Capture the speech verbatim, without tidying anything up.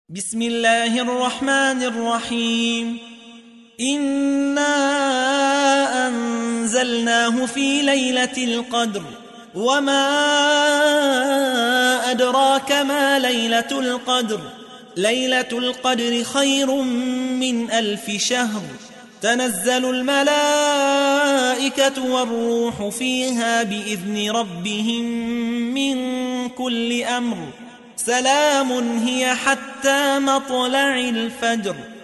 بسم الله الرحمن الرحيم. إنا أنزلناه في ليلة القدر وما أدراك ما ليلة القدر ليلة القدر خير من ألف شهر. تنزل الملائكة والروح فيها بإذن ربهم من كل أمر. سلام هي حتى مطلع الفجر.